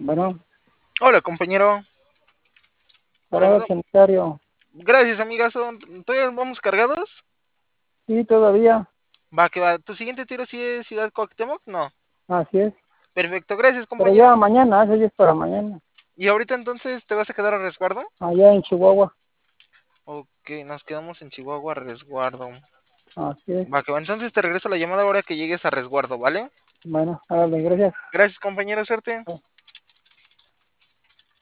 Bueno, Hola, compañero. parado Perdón. sanitario. Gracias, amigazo. ¿Todavía vamos cargados? Sí, todavía. Va, que va. ¿Tu siguiente tiro sí es Ciudad Cuauhtémoc? No. Así es. Perfecto, gracias, Pero ya compañero. mañana, eso ya es para mañana. ¿Y ahorita entonces te vas a quedar a resguardo? Allá en Chihuahua. Ok, nos quedamos en Chihuahua a resguardo. Así es. Va, que va. Entonces te regreso la llamada ahora que llegues a resguardo, ¿vale? Bueno, hágale, gracias. Gracias, compañero. Suerte.